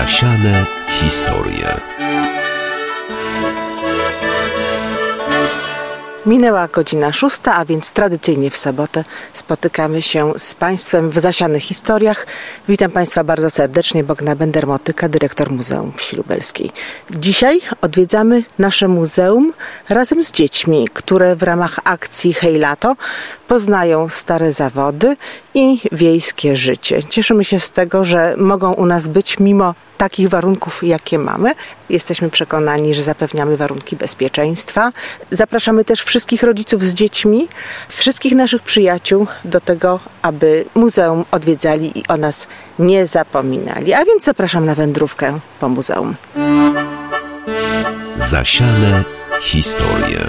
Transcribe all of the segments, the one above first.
Zasiane historie. Minęła godzina 6, a więc tradycyjnie w sobotę spotykamy się z Państwem w Zasianych Historiach. Witam Państwa bardzo serdecznie, Bogna Bender-Motyka, dyrektor Muzeum Wsi Lubelskiej. Dzisiaj odwiedzamy nasze muzeum razem z dziećmi, które w ramach akcji Hej Lato poznają stare zawody i wiejskie życie. Cieszymy się z tego, że mogą u nas być mimo takich warunków, jakie mamy. Jesteśmy przekonani, że zapewniamy warunki bezpieczeństwa. Zapraszamy też wszystkich rodziców z dziećmi, wszystkich naszych przyjaciół do tego, aby muzeum odwiedzali i o nas nie zapominali. A więc zapraszam na wędrówkę po muzeum. Zasiane historie.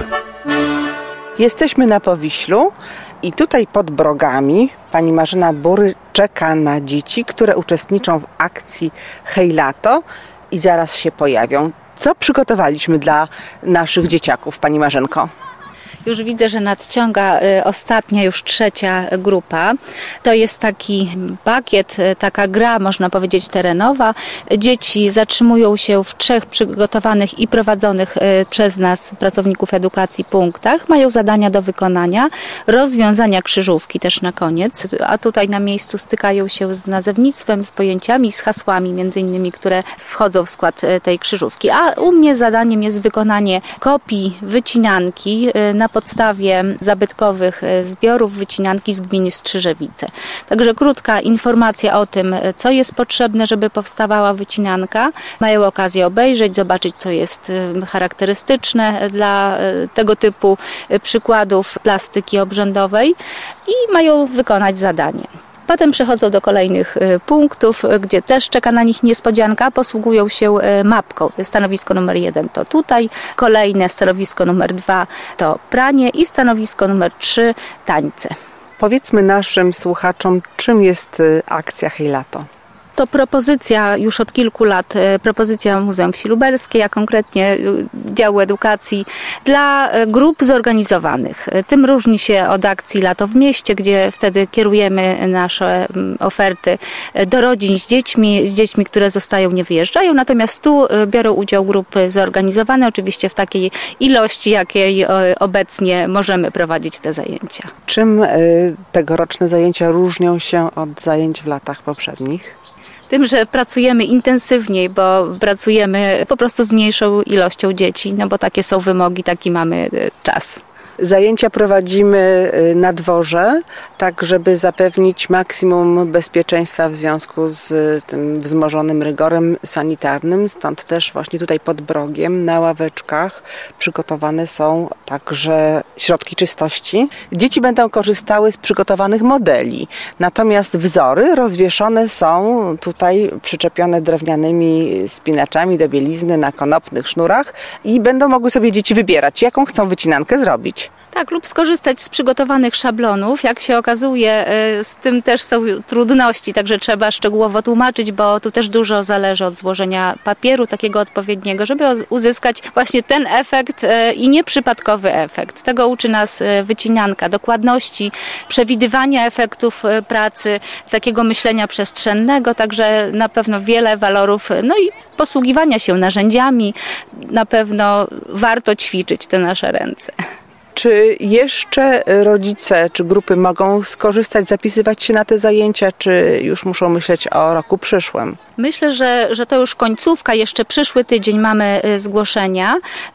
Jesteśmy na Powiślu i tutaj pod Brogami pani Marzena Bury czeka na dzieci, które uczestniczą w akcji Hej Lato i zaraz się pojawią. Co przygotowaliśmy dla naszych dzieciaków, pani Marzenko? Już widzę, że nadciąga ostatnia, już trzecia grupa. To jest taki pakiet, taka gra, można powiedzieć, terenowa. Dzieci zatrzymują się w 3 przygotowanych i prowadzonych przez nas, pracowników edukacji, punktach. Mają zadania do wykonania, rozwiązania krzyżówki też na koniec, a tutaj na miejscu stykają się z nazewnictwem, z pojęciami, z hasłami między innymi, które wchodzą w skład tej krzyżówki. A u mnie zadaniem jest wykonanie kopii wycinanki na podstawie zabytkowych zbiorów wycinanki z gminy Strzyżewice. Także krótka informacja o tym, co jest potrzebne, żeby powstawała wycinanka. Mają okazję obejrzeć, zobaczyć, co jest charakterystyczne dla tego typu przykładów plastyki obrzędowej i mają wykonać zadanie. Potem przechodzą do kolejnych punktów, gdzie też czeka na nich niespodzianka. Posługują się mapką. Stanowisko numer 1 to tutaj, kolejne stanowisko numer 2 to pranie i stanowisko numer 3 tańce. Powiedzmy naszym słuchaczom, czym jest akcja Hej Lato? To propozycja już od kilku lat, propozycja Muzeum Wsi Lubelskiej, a konkretnie działu edukacji dla grup zorganizowanych. Tym różni się od akcji Lato w mieście, gdzie wtedy kierujemy nasze oferty do rodzin z dziećmi, które zostają, nie wyjeżdżają. Natomiast tu biorą udział grupy zorganizowane, oczywiście w takiej ilości, jakiej obecnie możemy prowadzić te zajęcia. Czym tegoroczne zajęcia różnią się od zajęć w latach poprzednich? Tym, że pracujemy intensywniej, bo pracujemy po prostu z mniejszą ilością dzieci, no bo takie są wymogi, taki mamy czas. Zajęcia prowadzimy na dworze, tak żeby zapewnić maksimum bezpieczeństwa w związku z tym wzmożonym rygorem sanitarnym. Stąd też właśnie tutaj pod Brogiem na ławeczkach przygotowane są także środki czystości. Dzieci będą korzystały z przygotowanych modeli, natomiast wzory rozwieszone są tutaj przyczepione drewnianymi spinaczami do bielizny na konopnych sznurach i będą mogły sobie dzieci wybierać, jaką chcą wycinankę zrobić. Tak, lub skorzystać z przygotowanych szablonów. Jak się okazuje, z tym też są trudności, także trzeba szczegółowo tłumaczyć, bo tu też dużo zależy od złożenia papieru takiego odpowiedniego, żeby uzyskać właśnie ten efekt i nieprzypadkowy efekt. Tego uczy nas wycinanka, dokładności, przewidywania efektów pracy, takiego myślenia przestrzennego, także na pewno wiele walorów, no i posługiwania się narzędziami. Na pewno warto ćwiczyć te nasze ręce. Czy jeszcze rodzice czy grupy mogą skorzystać, zapisywać się na te zajęcia, czy już muszą myśleć o roku przyszłym? Myślę, że to już końcówka, jeszcze przyszły tydzień mamy zgłoszenia,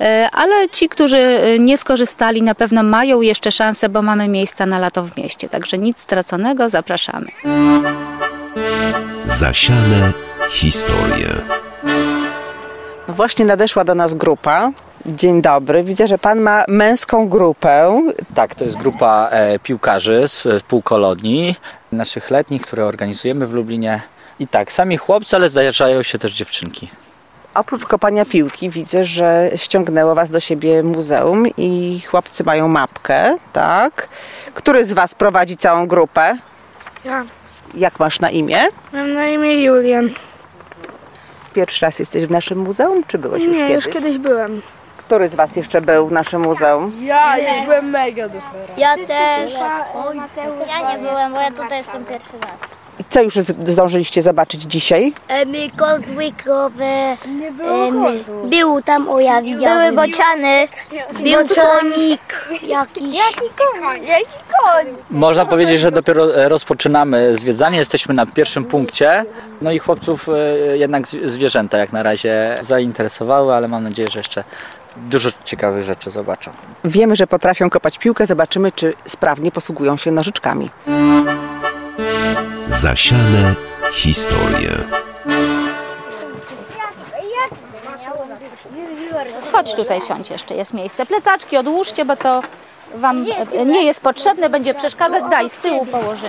ale ci, którzy nie skorzystali, na pewno mają jeszcze szansę, bo mamy miejsca na lato w mieście. Także nic straconego, zapraszamy. Zasiane historie. No właśnie nadeszła do nas grupa. Dzień dobry. Widzę, że pan ma męską grupę. Tak, to jest grupa piłkarzy z półkolonii naszych letnich, które organizujemy w Lublinie. I tak, sami chłopcy, ale zdarzają się też dziewczynki. Oprócz kopania piłki widzę, że ściągnęło was do siebie muzeum i chłopcy mają mapkę, tak? Który z was prowadzi całą grupę? Ja. Jak masz na imię? Mam na imię Julian. Pierwszy raz jesteś w naszym muzeum, czy byłeś już Nie, kiedyś? już kiedyś byłem. Który z was jeszcze był w naszym muzeum? Ja byłem mega do fera. Ja też. Ja nie byłem, bo ja tutaj jestem pierwszy raz. Co już zdążyliście zobaczyć dzisiaj? Kozły, krowy. Był tam, ja widziałem. Były bociany. Był konik jakiś. Jaki koń? Można powiedzieć, że dopiero rozpoczynamy zwiedzanie, jesteśmy na pierwszym punkcie. No i chłopców jednak zwierzęta jak na razie zainteresowały, ale mam nadzieję, że jeszcze dużo ciekawych rzeczy zobaczą. Wiemy, że potrafią kopać piłkę, zobaczymy, czy sprawnie posługują się nożyczkami. Zasiane historie. Chodź tutaj, siądź, jeszcze jest miejsce. Plecaczki odłóżcie, bo to wam nie jest potrzebne, będzie przeszkadzać. Daj, z tyłu położymy.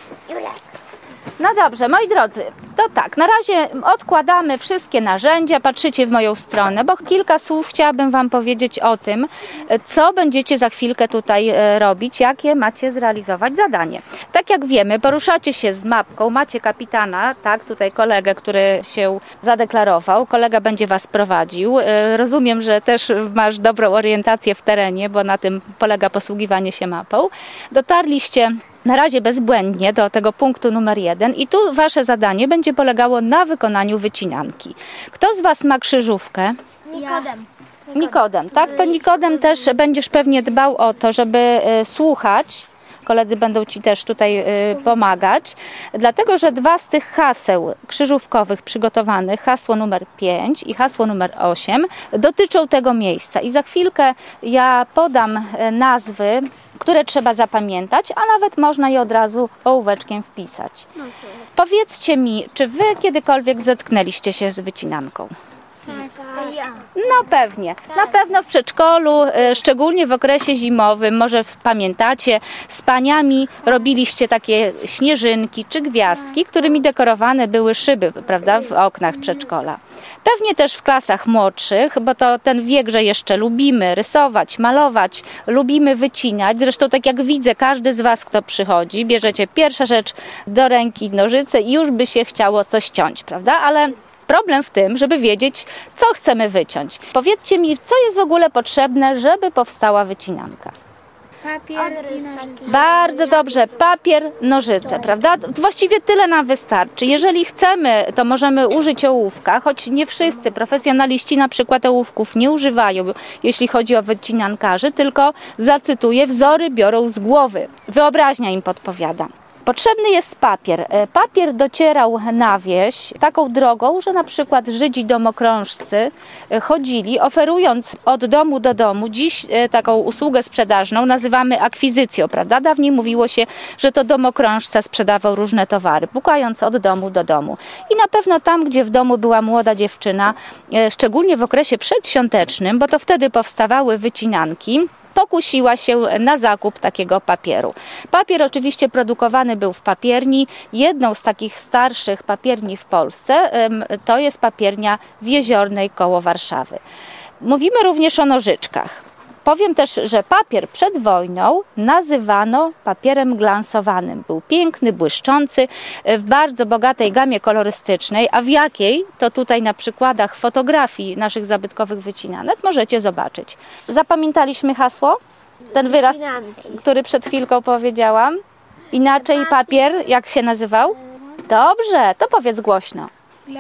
No dobrze, moi drodzy, to tak, na razie odkładamy wszystkie narzędzia, patrzycie w moją stronę, bo kilka słów chciałabym wam powiedzieć o tym, co będziecie za chwilkę tutaj robić, jakie macie zrealizować zadanie. Tak jak wiemy, poruszacie się z mapką, macie kapitana, tak, tutaj kolegę, który się zadeklarował, kolega będzie was prowadził. Rozumiem, że też masz dobrą orientację w terenie, bo na tym polega posługiwanie się mapą. Dotarliście na razie bezbłędnie do tego punktu numer 1 i tu wasze zadanie będzie polegało na wykonaniu wycinanki. Kto z was ma krzyżówkę? Nikodem, tak? To Nikodem też będziesz pewnie dbał o to, żeby słuchać. Koledzy będą ci też tutaj pomagać, dlatego że dwa z tych haseł krzyżówkowych przygotowanych, hasło numer 5 i hasło numer 8, dotyczą tego miejsca i za chwilkę ja podam nazwy, które trzeba zapamiętać, a nawet można je od razu ołóweczkiem wpisać. Powiedzcie mi, czy wy kiedykolwiek zetknęliście się z wycinanką? No pewnie. Na pewno w przedszkolu, szczególnie w okresie zimowym, może pamiętacie, z paniami robiliście takie śnieżynki czy gwiazdki, którymi dekorowane były szyby, prawda, w oknach przedszkola. Pewnie też w klasach młodszych, bo to ten wiek, że jeszcze lubimy rysować, malować, lubimy wycinać. Zresztą tak jak widzę, każdy z was, kto przychodzi, bierzecie pierwsza rzecz do ręki nożyce i już by się chciało coś ciąć, prawda? Ale problem w tym, żeby wiedzieć, co chcemy wyciąć. Powiedzcie mi, co jest w ogóle potrzebne, żeby powstała wycinanka? Papier i nożyce. Bardzo dobrze, papier, nożyce, prawda? Właściwie tyle nam wystarczy. Jeżeli chcemy, to możemy użyć ołówka, choć nie wszyscy profesjonaliści na przykład ołówków nie używają, jeśli chodzi o wycinankarzy, tylko zacytuję, wzory biorą z głowy. Wyobraźnia im podpowiada. Potrzebny jest papier. Papier docierał na wieś taką drogą, że na przykład Żydzi domokrążcy chodzili, oferując od domu do domu. Dziś taką usługę sprzedażną nazywamy akwizycją, prawda? Dawniej mówiło się, że to domokrążca sprzedawał różne towary, pukając od domu do domu. I na pewno tam, gdzie w domu była młoda dziewczyna, szczególnie w okresie przedświątecznym, bo to wtedy powstawały wycinanki, pokusiła się na zakup takiego papieru. Papier oczywiście produkowany był w papierni. Jedną z takich starszych papierni w Polsce to jest papiernia w Jeziornej koło Warszawy. Mówimy również o nożyczkach. Powiem też, że papier przed wojną nazywano papierem glansowanym. Był piękny, błyszczący, w bardzo bogatej gamie kolorystycznej, a w jakiej, to tutaj na przykładach fotografii naszych zabytkowych wycinanek możecie zobaczyć. Zapamiętaliśmy hasło? Ten wyraz, który przed chwilką powiedziałam? Inaczej papier, jak się nazywał? Dobrze, to powiedz głośno.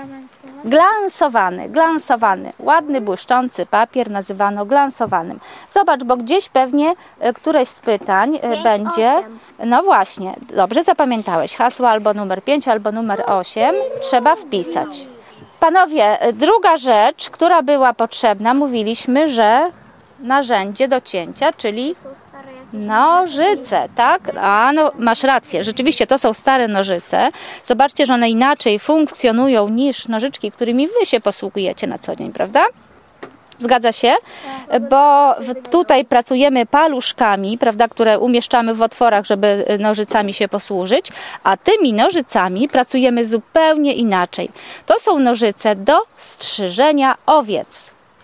Glansowany. Ładny, błyszczący papier nazywano glansowanym. Zobacz, bo gdzieś pewnie któreś z pytań będzie... No właśnie, dobrze zapamiętałeś. Hasło albo numer 5, albo numer 8 trzeba wpisać. Panowie, druga rzecz, która była potrzebna, mówiliśmy, że narzędzie do cięcia, czyli nożyce, tak? A no, masz rację, rzeczywiście to są stare nożyce. Zobaczcie, że one inaczej funkcjonują niż nożyczki, którymi wy się posługujecie na co dzień, prawda? Zgadza się? Bo tutaj pracujemy paluszkami, prawda, które umieszczamy w otworach, żeby nożycami się posłużyć, a tymi nożycami pracujemy zupełnie inaczej. To są nożyce do strzyżenia owiec.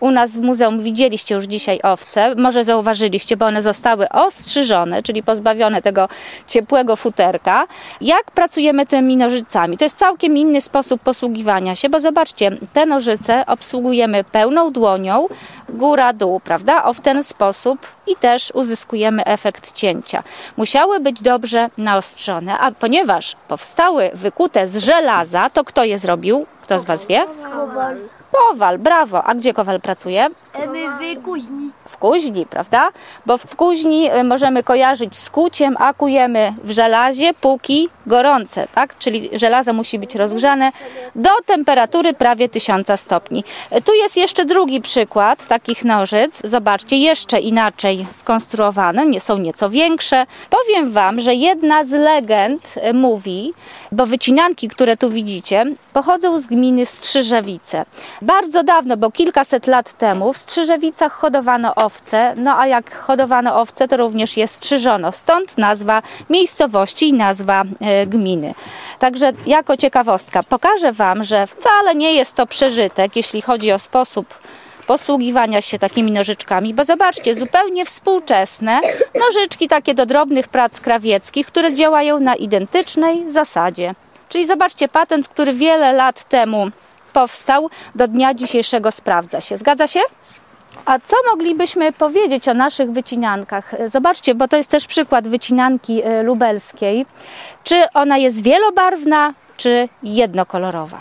U nas w muzeum widzieliście już dzisiaj owce, może zauważyliście, bo one zostały ostrzyżone, czyli pozbawione tego ciepłego futerka. Jak pracujemy tymi nożycami? To jest całkiem inny sposób posługiwania się, bo zobaczcie, te nożyce obsługujemy pełną dłonią, góra-dół, prawda? W ten sposób i też uzyskujemy efekt cięcia. Musiały być dobrze naostrzone, a ponieważ powstały wykute z żelaza, to kto je zrobił? Kto z Was wie? Kowal, brawo. A gdzie kowal pracuje? My w kuźni. W kuźni, prawda? Bo w kuźni możemy kojarzyć z kuciem, a kujemy w żelazie, póki gorące, tak? Czyli żelazo musi być rozgrzane do temperatury prawie 1000 stopni. Tu jest jeszcze drugi przykład takich nożyc. Zobaczcie, jeszcze inaczej skonstruowane, są nieco większe. Powiem Wam, że jedna z legend mówi, bo wycinanki, które tu widzicie, pochodzą z gminy Strzyżewice. Bardzo dawno, bo kilkaset lat temu w Strzyżewicach hodowano owce, no a jak hodowano owce, to również je strzyżono. Stąd nazwa miejscowości i nazwa gminy. Także jako ciekawostka pokażę Wam, że wcale nie jest to przeżytek, jeśli chodzi o sposób posługiwania się takimi nożyczkami, bo zobaczcie, zupełnie współczesne nożyczki takie do drobnych prac krawieckich, które działają na identycznej zasadzie. Czyli zobaczcie, patent, który wiele lat temu powstał, do dnia dzisiejszego sprawdza się. Zgadza się? A co moglibyśmy powiedzieć o naszych wycinankach? Zobaczcie, bo to jest też przykład wycinanki lubelskiej. Czy ona jest wielobarwna, czy jednokolorowa?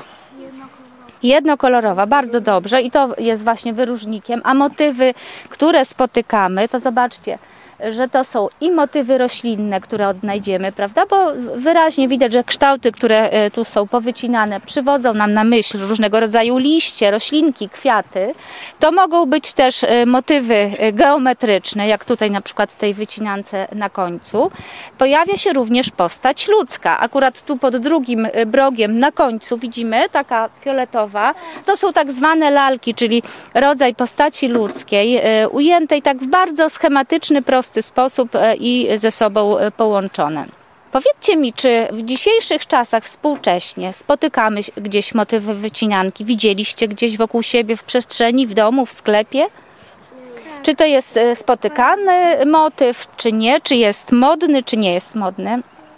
Jednokolorowa, bardzo dobrze i to jest właśnie wyróżnikiem. A motywy, które spotykamy, to zobaczcie, że to są i motywy roślinne, które odnajdziemy, prawda? Bo wyraźnie widać, że kształty, które tu są powycinane, przywodzą nam na myśl różnego rodzaju liście, roślinki, kwiaty. To mogą być też motywy geometryczne, jak tutaj na przykład w tej wycinance na końcu. Pojawia się również postać ludzka. Akurat tu pod drugim brogiem na końcu widzimy, taka fioletowa. To są tak zwane lalki, czyli rodzaj postaci ludzkiej, ujętej tak w bardzo schematyczny, prosty sposób i ze sobą połączone. Powiedzcie mi, czy w dzisiejszych czasach współcześnie spotykamy gdzieś motywy wycinanki? Widzieliście gdzieś wokół siebie w przestrzeni, w domu, w sklepie? Czy to jest spotykany motyw, czy nie? Czy jest modny, czy nie jest modny?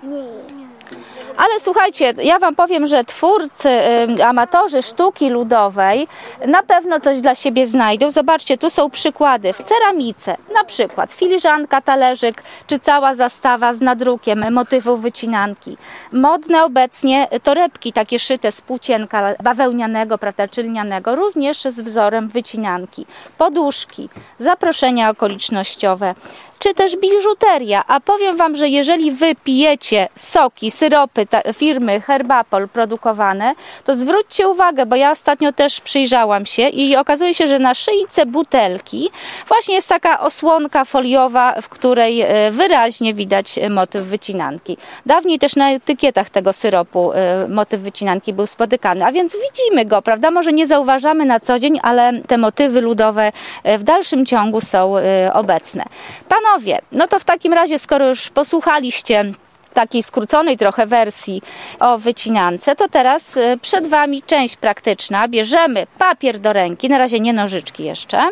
Ale słuchajcie, ja Wam powiem, że twórcy, amatorzy sztuki ludowej na pewno coś dla siebie znajdą. Zobaczcie, tu są przykłady w ceramice, na przykład filiżanka, talerzyk, czy cała zastawa z nadrukiem motywów wycinanki. Modne obecnie torebki takie szyte z płócienka bawełnianego, prawda, czy lnianego, również z wzorem wycinanki. Poduszki, zaproszenia okolicznościowe, czy też biżuteria. A powiem Wam, że jeżeli Wy pijecie soki, syropy firmy Herbapol produkowane, to zwróćcie uwagę, bo ja ostatnio też przyjrzałam się i okazuje się, że na szyjce butelki właśnie jest taka osłonka foliowa, w której wyraźnie widać motyw wycinanki. Dawniej też na etykietach tego syropu motyw wycinanki był spotykany, a więc widzimy go, prawda? Może nie zauważamy na co dzień, ale te motywy ludowe w dalszym ciągu są obecne. Panowie, no to w takim razie, skoro już posłuchaliście takiej skróconej trochę wersji o wycinance, to teraz przed Wami część praktyczna. Bierzemy papier do ręki, na razie nie nożyczki jeszcze.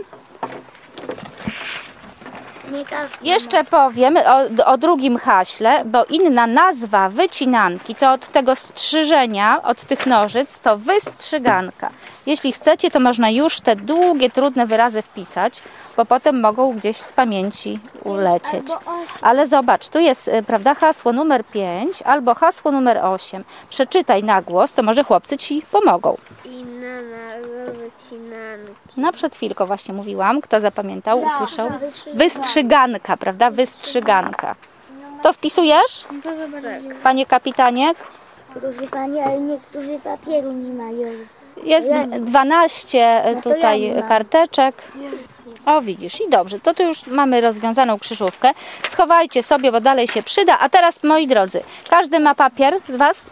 Jeszcze powiem o drugim haśle, bo inna nazwa wycinanki to od tego strzyżenia, od tych nożyc, to wystrzyganka. Jeśli chcecie, to można już te długie, trudne wyrazy wpisać, bo potem mogą gdzieś z pamięci ulecieć. Ale zobacz, tu jest, prawda, hasło numer 5 albo hasło numer 8. Przeczytaj na głos, to może chłopcy Ci pomogą. Inna nazwa wycinanki. No przed chwilką właśnie mówiłam. Kto zapamiętał, usłyszał? Wystrzyganka, prawda? Wystrzyganka. To wpisujesz? Panie kapitanie? Proszę Pani, ale niektórzy papieru nie mają. Jest 12 tutaj karteczek. O, widzisz, i dobrze. To tu już mamy rozwiązaną krzyżówkę. Schowajcie sobie, bo dalej się przyda. A teraz, moi drodzy, każdy ma papier z Was?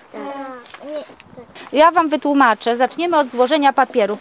Ja Wam wytłumaczę. Zaczniemy od złożenia papieru.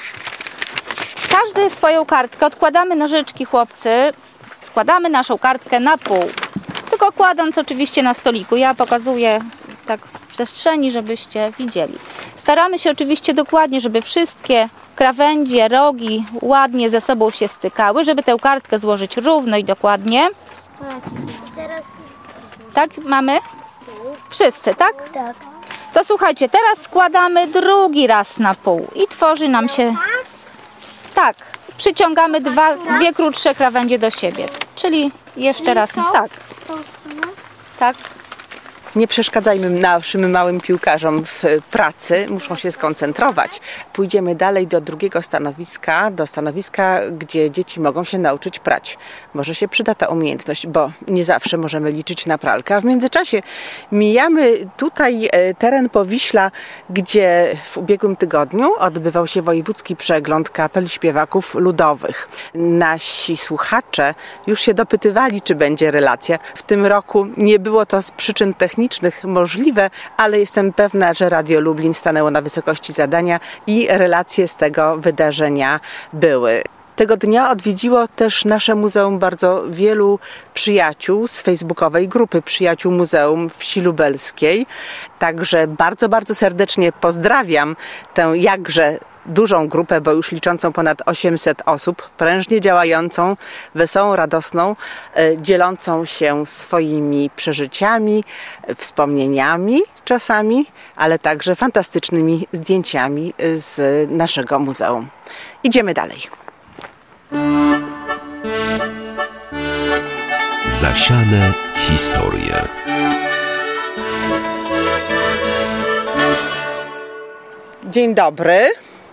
Każdy swoją kartkę. Odkładamy nożyczki, chłopcy. Składamy naszą kartkę na pół. Tylko kładąc oczywiście na stoliku. Ja pokazuję tak w przestrzeni, żebyście widzieli. Staramy się oczywiście dokładnie, żeby wszystkie krawędzie, rogi ładnie ze sobą się stykały, żeby tę kartkę złożyć równo i dokładnie. Teraz Tak, mamy? Wszyscy, tak? tak. To słuchajcie, teraz składamy drugi raz na pół i tworzy nam się... Tak, przyciągamy dwie krótsze krawędzie do siebie, czyli jeszcze raz, tak. Tak. Nie przeszkadzajmy naszym małym piłkarzom w pracy, muszą się skoncentrować. Pójdziemy dalej do drugiego stanowiska, do stanowiska, gdzie dzieci mogą się nauczyć prać. Może się przyda ta umiejętność, bo nie zawsze możemy liczyć na pralkę. A w międzyczasie mijamy tutaj teren Powiśla, gdzie w ubiegłym tygodniu odbywał się wojewódzki przegląd kapel śpiewaków ludowych. Nasi słuchacze już się dopytywali, czy będzie relacja. W tym roku nie było to z przyczyn technicznych możliwe, ale jestem pewna, że Radio Lublin stanęło na wysokości zadania i relacje z tego wydarzenia były. Tego dnia odwiedziło też nasze muzeum bardzo wielu przyjaciół z facebookowej grupy Przyjaciół Muzeum Wsi Lubelskiej. Także bardzo, bardzo serdecznie pozdrawiam tę jakże dużą grupę, bo już liczącą ponad 800 osób, prężnie działającą, wesołą, radosną, dzielącą się swoimi przeżyciami, wspomnieniami czasami, ale także fantastycznymi zdjęciami z naszego muzeum. Idziemy dalej. Zasiane historie. Dzień dobry.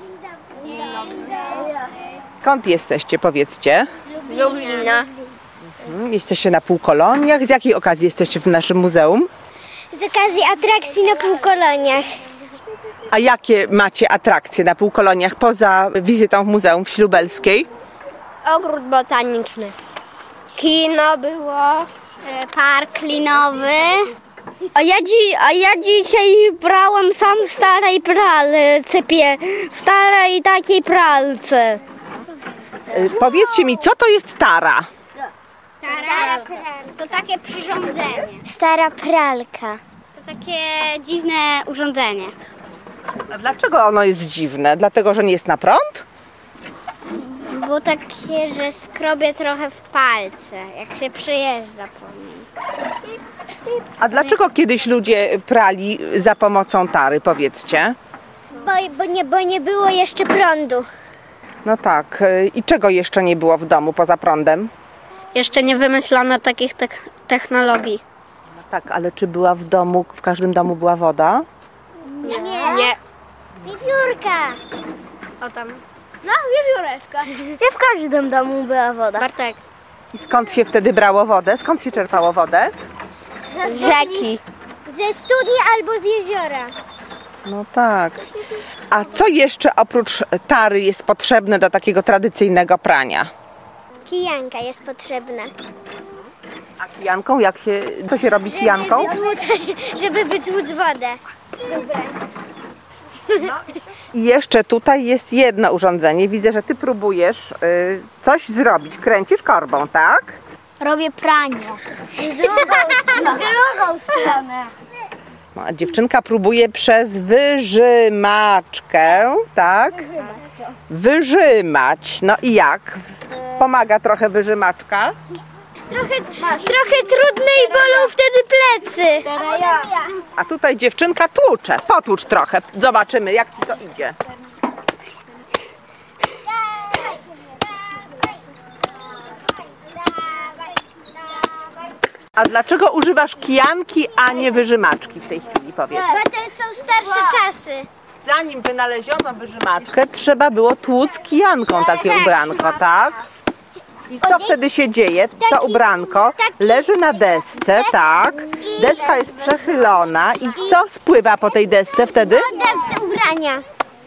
Skąd jesteście, powiedzcie? Lublina. Jesteście na półkoloniach. Z jakiej okazji jesteście w naszym muzeum? Z okazji atrakcji na półkoloniach. A jakie macie atrakcje na półkoloniach poza wizytą w Muzeum Wsi Lubelskiej? Ogród botaniczny. Kino było. Park linowy. A ja dzisiaj brałam sam w starej pralce, w starej takiej pralce. Powiedzcie mi, co to jest tara? Stara to takie przyrządzenie. Stara pralka. To takie dziwne urządzenie. A dlaczego ono jest dziwne? Dlatego, że nie jest na prąd? Było takie, że skrobie trochę w palce, jak się przejeżdża po nim. A dlaczego kiedyś ludzie prali za pomocą tary, powiedzcie? Bo nie było jeszcze prądu. No tak. I czego jeszcze nie było w domu poza prądem? Jeszcze nie wymyślono takich technologii. No tak, ale czy była w domu, w każdym domu była woda? Nie. Wiewiórka. O tam. No, wiewióreczka. Ja w każdym domu była woda. Bartek. I skąd się wtedy brało wodę? Skąd się czerpało wodę? Z rzeki. Ze studni albo z jeziora. No tak. A co jeszcze oprócz tary jest potrzebne do takiego tradycyjnego prania? Kijanka jest potrzebna. A kijanką? Co się robi kijanką? Żeby wytłuc wodę. I jeszcze tutaj jest jedno urządzenie. Widzę, że ty próbujesz coś zrobić. Kręcisz korbą, tak? Robię pranie. Drugą stronę. No, a dziewczynka próbuje przez wyżymaczkę, tak? Wyżymać. No i jak? Pomaga trochę wyżymaczka? Trochę trudne i bolą wtedy plecy. A tutaj dziewczynka tłucze. Potłucz trochę. Zobaczymy, jak ci to idzie. A dlaczego używasz kijanki, a nie wyżymaczki w tej chwili, powiedz? Bo to są starsze czasy. Zanim wynaleziono wyżymaczkę, trzeba było tłuc kijanką takie ubranko, tak? I co wtedy się dzieje? To ubranko leży na desce, tak? Deska jest przechylona i co spływa po tej desce wtedy? Desce ubrania.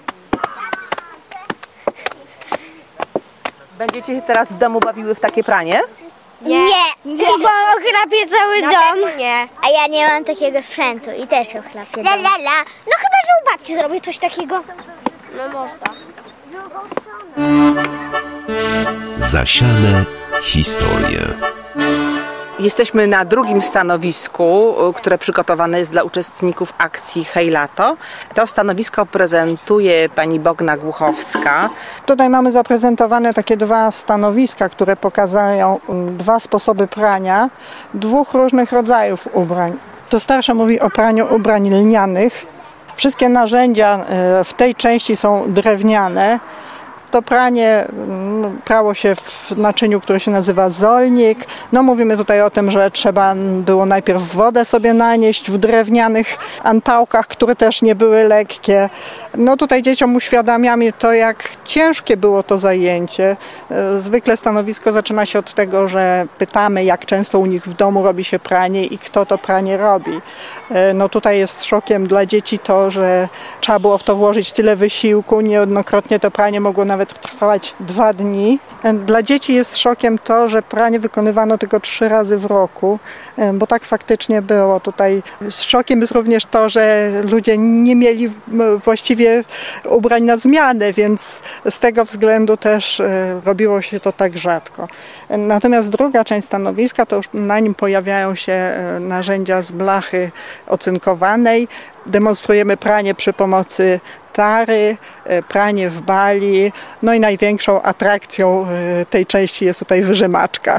Będziecie się teraz w domu bawiły w takie pranie? Nie, bo ochlapię cały dom. Nie. A ja nie mam takiego sprzętu i też ochlapię dom. No chyba, że u babci zrobię coś takiego. No można. Zasiane historie. Jesteśmy na drugim stanowisku, które przygotowane jest dla uczestników akcji Hej Lato. To stanowisko prezentuje pani Bogna Głuchowska. Tutaj mamy zaprezentowane takie dwa stanowiska, które pokazują dwa sposoby prania dwóch różnych rodzajów ubrań. To starsze mówi o praniu ubrań lnianych. Wszystkie narzędzia w tej części są drewniane. To pranie prało się w naczyniu, które się nazywa zolnik. No mówimy tutaj o tym, że trzeba było najpierw wodę sobie nanieść w drewnianych antałkach, które też nie były lekkie. No tutaj dzieciom uświadamiamy to, jak ciężkie było to zajęcie. Zwykle stanowisko zaczyna się od tego, że pytamy, jak często u nich w domu robi się pranie i kto to pranie robi. No tutaj jest szokiem dla dzieci to, że trzeba było w to włożyć tyle wysiłku. Niejednokrotnie to pranie mogło nawet trwać 2 dni. Dla dzieci jest szokiem to, że pranie wykonywano tylko 3 razy w roku, bo tak faktycznie było. Tutaj szokiem jest również to, że ludzie nie mieli właściwie ubrań na zmianę, więc z tego względu też robiło się to tak rzadko. Natomiast druga część stanowiska, to już na nim pojawiają się narzędzia z blachy ocynkowanej. Demonstrujemy pranie przy pomocy tary, pranie w bali, no i największą atrakcją tej części jest tutaj wyżymaczka.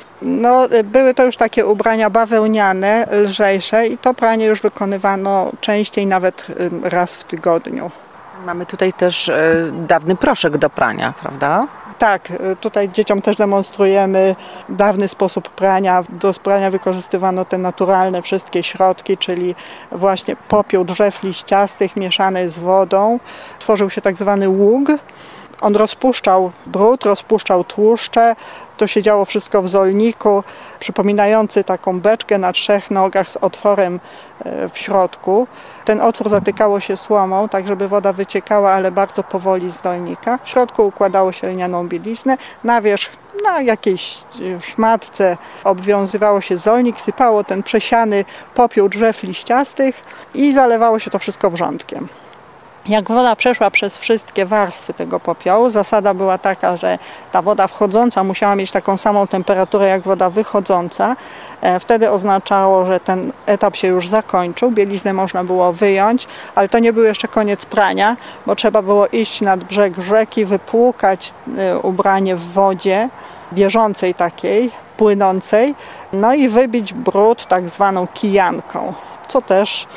No, były to już takie ubrania bawełniane, lżejsze i to pranie już wykonywano częściej, nawet raz w tygodniu. Mamy tutaj też dawny proszek do prania, prawda? Tak, tutaj dzieciom też demonstrujemy dawny sposób prania. Do prania wykorzystywano te naturalne wszystkie środki, czyli właśnie popiół drzew liściastych mieszany z wodą. Tworzył się tak zwany ług. On rozpuszczał brud, rozpuszczał tłuszcze. To się działo wszystko w zolniku, przypominający taką beczkę na 3 nogach z otworem w środku. Ten otwór zatykało się słomą, tak żeby woda wyciekała, ale bardzo powoli z zolnika. W środku układało się lnianą bieliznę. Na wierzch, na jakiejś szmatce obwiązywało się zolnik, sypało ten przesiany popiół drzew liściastych i zalewało się to wszystko wrzątkiem. Jak woda przeszła przez wszystkie warstwy tego popiołu, zasada była taka, że ta woda wchodząca musiała mieć taką samą temperaturę jak woda wychodząca. Wtedy oznaczało, że ten etap się już zakończył, bieliznę można było wyjąć, ale to nie był jeszcze koniec prania, bo trzeba było iść nad brzeg rzeki, wypłukać ubranie w wodzie bieżącej takiej, płynącej, no i wybić brud tak zwaną kijanką, co też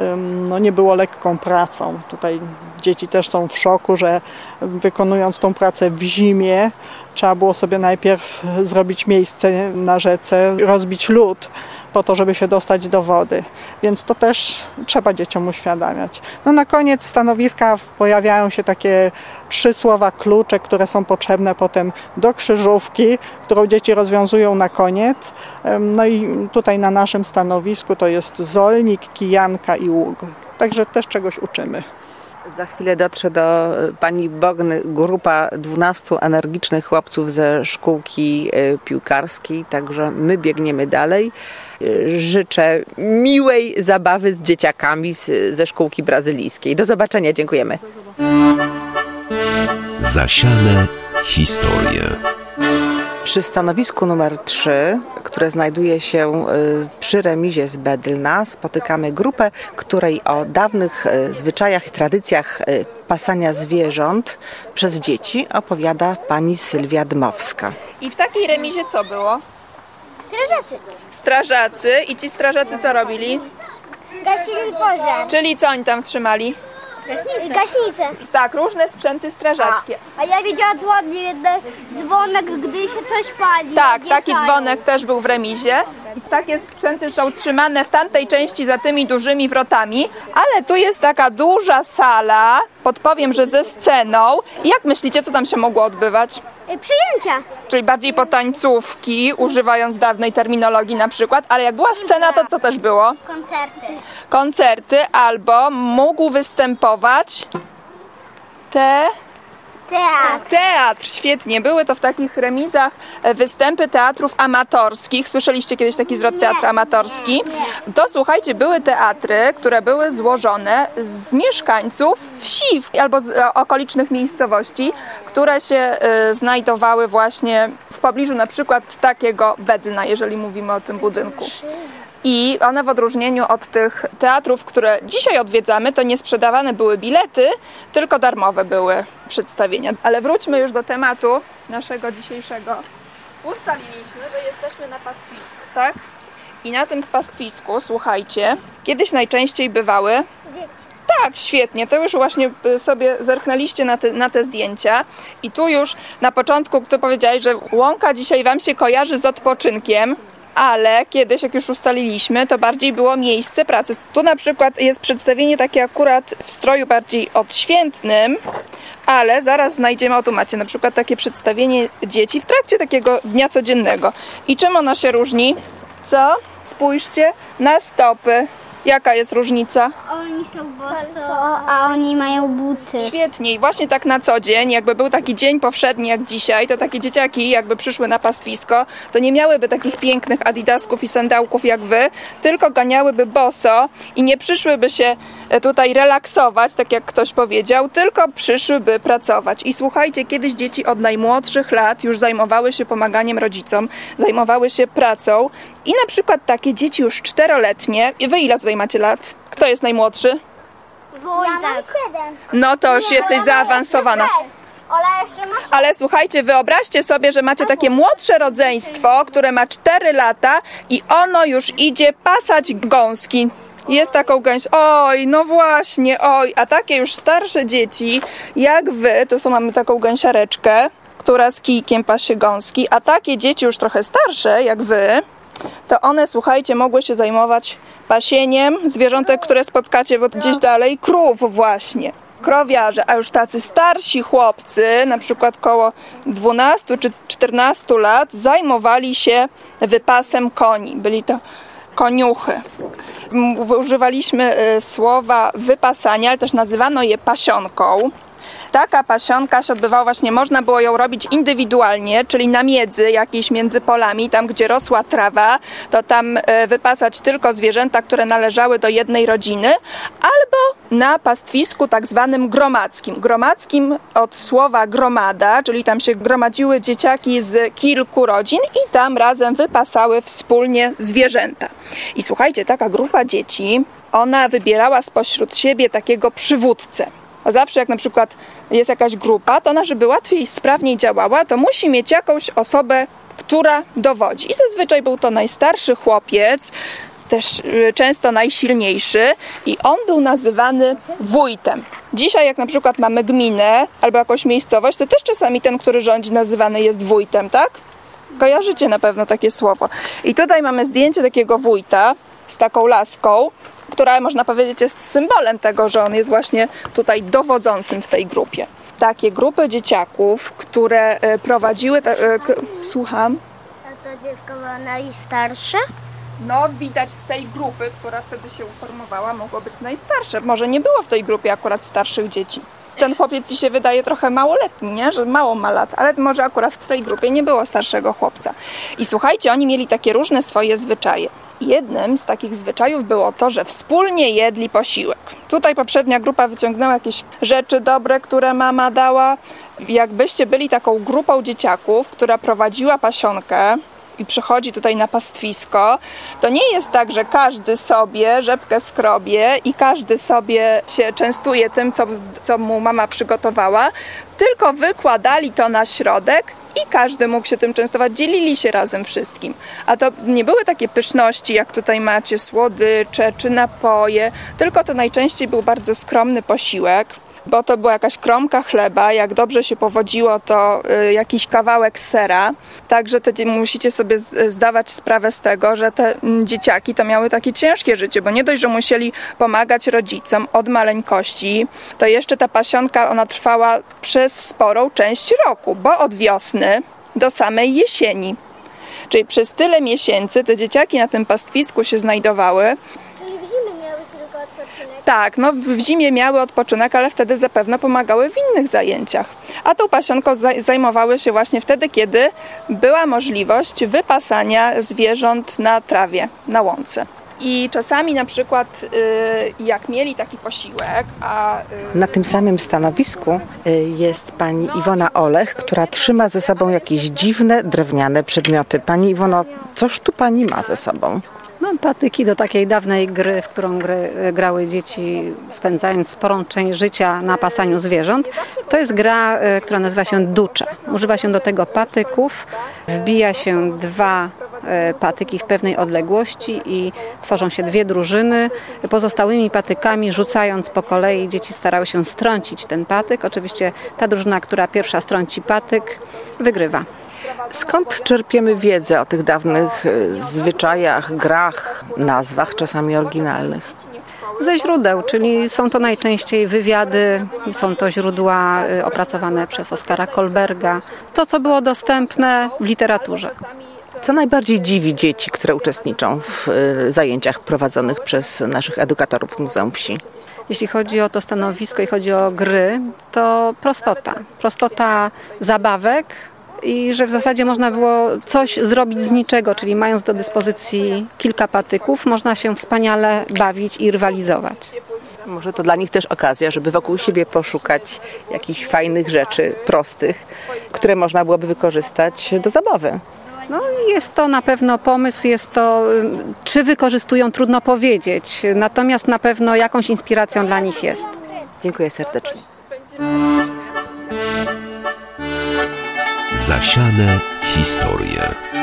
nie było lekką pracą. Tutaj dzieci też są w szoku, że wykonując tą pracę w zimie, trzeba było sobie najpierw zrobić miejsce na rzece, rozbić lód po to, żeby się dostać do wody. Więc to też trzeba dzieciom uświadamiać. No na koniec stanowiska pojawiają się takie 3 słowa klucze, które są potrzebne potem do krzyżówki, którą dzieci rozwiązują na koniec. No i tutaj na naszym stanowisku to jest zolnik, kijanka i łuk. Także też czegoś uczymy. Za chwilę dotrze do pani Bogny grupa 12 energicznych chłopców ze szkółki piłkarskiej, także my biegniemy dalej. Życzę miłej zabawy z dzieciakami ze szkółki brazylijskiej. Do zobaczenia, dziękujemy. Zasiane historie. Przy stanowisku numer 3, które znajduje się przy remizie z Bedlna, spotykamy grupę, której o dawnych zwyczajach i tradycjach pasania zwierząt przez dzieci opowiada pani Sylwia Dmowska. I w takiej remizie co było? Strażacy. Strażacy. I ci strażacy co robili? Gasili pożar. Czyli co oni tam trzymali? Gaśnicę. Tak, różne sprzęty strażackie. A ja widziałam ładnie jeden dzwonek, gdy się coś pali. Tak, taki dzwonek też był w remizie. Takie sprzęty są trzymane w tamtej części za tymi dużymi wrotami, ale tu jest taka duża sala, podpowiem, że ze sceną. Jak myślicie, co tam się mogło odbywać? Przyjęcia. Czyli bardziej potańcówki, używając dawnej terminologii na przykład, ale jak była scena, to co też było? Koncerty. Koncerty, albo mógł występować Teatr, świetnie. Były to w takich remizach występy teatrów amatorskich. Słyszeliście kiedyś taki zwrot teatr amatorski? To słuchajcie, były teatry, które były złożone z mieszkańców wsi albo z okolicznych miejscowości, które się znajdowały właśnie w pobliżu na przykład takiego Bedna, jeżeli mówimy o tym budynku. I one w odróżnieniu od tych teatrów, które dzisiaj odwiedzamy, to nie sprzedawane były bilety, tylko darmowe były przedstawienia. Ale wróćmy już do tematu naszego dzisiejszego. Ustaliliśmy, że jesteśmy na pastwisku, tak? I na tym pastwisku, słuchajcie, kiedyś najczęściej bywały dzieci. Tak, świetnie. To już właśnie sobie zerknęliście na te zdjęcia. I tu już na początku ty powiedziałeś, że łąka dzisiaj wam się kojarzy z odpoczynkiem. Ale kiedyś, jak już ustaliliśmy, to bardziej było miejsce pracy. Tu na przykład jest przedstawienie takie akurat w stroju bardziej odświętnym, ale zaraz znajdziemy, o tu macie na przykład takie przedstawienie dzieci w trakcie takiego dnia codziennego. I czym ono się różni? Co? Spójrzcie na stopy. Jaka jest różnica? Oni są boso, a oni mają buty. Świetnie. I właśnie tak na co dzień, jakby był taki dzień powszedni jak dzisiaj, to takie dzieciaki jakby przyszły na pastwisko, to nie miałyby takich pięknych adidasków i sandałków jak wy, tylko ganiałyby boso i nie przyszłyby się tutaj relaksować, tak jak ktoś powiedział, tylko przyszłyby pracować. I słuchajcie, kiedyś dzieci od najmłodszych lat już zajmowały się pomaganiem rodzicom, zajmowały się pracą i na przykład takie dzieci już 4-letnie, wy ile tutaj macie lat? Kto jest najmłodszy? Ja mam 7. No to już jesteś zaawansowana. Ola jeszcze ma 6. Ale słuchajcie, wyobraźcie sobie, że macie takie młodsze rodzeństwo, które ma 4 lata i ono już idzie pasać gąski. Jest taką gęś, oj, no właśnie, oj, a takie już starsze dzieci jak wy, to mamy taką gęsiareczkę, która z kijkiem pasie gąski, a takie dzieci już trochę starsze jak wy, to one, słuchajcie, mogły się zajmować pasieniem zwierzątek, które spotkacie gdzieś dalej, krów właśnie, krowiarze, a już tacy starsi chłopcy, na przykład koło 12 czy 14 lat, zajmowali się wypasem koni, byli to koniuchy. Używaliśmy słowa wypasania, ale też nazywano je pasionką. Taka pasionka się odbywała właśnie, można było ją robić indywidualnie, czyli na miedzy jakiejś między polami, tam gdzie rosła trawa, to tam wypasać tylko zwierzęta, które należały do jednej rodziny, albo na pastwisku tak zwanym gromadzkim. Gromadzkim od słowa gromada, czyli tam się gromadziły dzieciaki z kilku rodzin i tam razem wypasały wspólnie zwierzęta. I słuchajcie, taka grupa dzieci, ona wybierała spośród siebie takiego przywódcę. A zawsze jak na przykład jest jakaś grupa, to ona, żeby łatwiej i sprawniej działała, to musi mieć jakąś osobę, która dowodzi. I zazwyczaj był to najstarszy chłopiec, też często najsilniejszy i on był nazywany wójtem. Dzisiaj jak na przykład mamy gminę albo jakąś miejscowość, to też czasami ten, który rządzi, nazywany jest wójtem, tak? Kojarzycie na pewno takie słowo. I tutaj mamy zdjęcie takiego wójta z taką laską, która można powiedzieć jest symbolem tego, że on jest właśnie tutaj dowodzącym w tej grupie. Takie grupy dzieciaków, które prowadziły... Słucham? A to dziecko było najstarsze? No widać z tej grupy, która wtedy się uformowała, mogło być najstarsze. Może nie było w tej grupie akurat starszych dzieci. Ten chłopiec ci się wydaje trochę małoletni, nie? Że mało ma lat, ale może akurat w tej grupie nie było starszego chłopca. I słuchajcie, oni mieli takie różne swoje zwyczaje. Jednym z takich zwyczajów było to, że wspólnie jedli posiłek. Tutaj poprzednia grupa wyciągnęła jakieś rzeczy dobre, które mama dała. Jakbyście byli taką grupą dzieciaków, która prowadziła pasionkę i przychodzi tutaj na pastwisko, to nie jest tak, że każdy sobie rzepkę skrobie i każdy sobie się częstuje tym, co mu mama przygotowała, tylko wykładali to na środek i każdy mógł się tym częstować, dzielili się razem wszystkim. A to nie były takie pyszności, jak tutaj macie, słodycze czy napoje, tylko to najczęściej był bardzo skromny posiłek, bo to była jakaś kromka chleba, jak dobrze się powodziło, to jakiś kawałek sera. Także musicie sobie zdawać sprawę z tego, że te dzieciaki to miały takie ciężkie życie, bo nie dość, że musieli pomagać rodzicom od maleńkości, to jeszcze ta pasionka, ona trwała przez sporą część roku, bo od wiosny do samej jesieni. Czyli przez tyle miesięcy te dzieciaki na tym pastwisku się znajdowały. Czyli w zimie miały tylko odpoczynek. Tak, no w zimie miały odpoczynek, ale wtedy zapewne pomagały w innych zajęciach. A tą pasionką zajmowały się właśnie wtedy, kiedy była możliwość wypasania zwierząt na trawie, na łące. I czasami na przykład jak mieli taki posiłek, Na tym samym stanowisku jest pani Iwona Olech, która trzyma ze sobą jakieś dziwne, drewniane przedmioty. Pani Iwono, coż tu pani ma ze sobą? Mam patyki do takiej dawnej gry, w którą grały dzieci, spędzając sporą część życia na pasaniu zwierząt. To jest gra, która nazywa się ducze. Używa się do tego patyków, wbija się 2 patyki w pewnej odległości i tworzą się 2 drużyny. Pozostałymi patykami, rzucając po kolei, dzieci starały się strącić ten patyk. Oczywiście ta drużyna, która pierwsza strąci patyk, wygrywa. Skąd czerpiemy wiedzę o tych dawnych zwyczajach, grach, nazwach, czasami oryginalnych? Ze źródeł, czyli są to najczęściej wywiady, są to źródła opracowane przez Oskara Kohlberga. To, co było dostępne w literaturze. Co najbardziej dziwi dzieci, które uczestniczą w zajęciach prowadzonych przez naszych edukatorów z Muzeum Wsi? Jeśli chodzi o to stanowisko i chodzi o gry, to prostota. Prostota zabawek i że w zasadzie można było coś zrobić z niczego, czyli mając do dyspozycji kilka patyków, można się wspaniale bawić i rywalizować. Może to dla nich też okazja, żeby wokół siebie poszukać jakichś fajnych rzeczy, prostych, które można byłoby wykorzystać do zabawy. No, jest to na pewno pomysł, jest to, czy wykorzystują, trudno powiedzieć, natomiast na pewno jakąś inspiracją dla nich jest. Dziękuję serdecznie. Zasiane historie.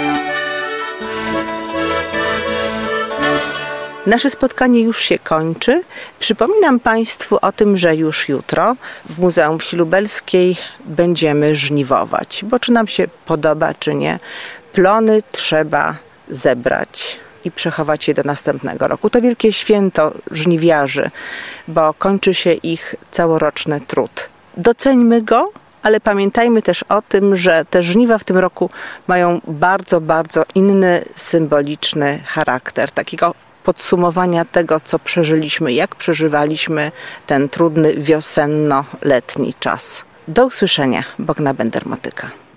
Nasze spotkanie już się kończy. Przypominam Państwu o tym, że już jutro w Muzeum Wsi Lubelskiej będziemy żniwować, bo czy nam się podoba, czy nie, plony trzeba zebrać i przechować je do następnego roku. To wielkie święto żniwiarzy, bo kończy się ich całoroczny trud. Doceńmy go, ale pamiętajmy też o tym, że te żniwa w tym roku mają bardzo, bardzo inny, symboliczny charakter, takiego podsumowania tego, co przeżyliśmy, jak przeżywaliśmy ten trudny wiosenno-letni czas. Do usłyszenia. Bogna Bender-Motyka.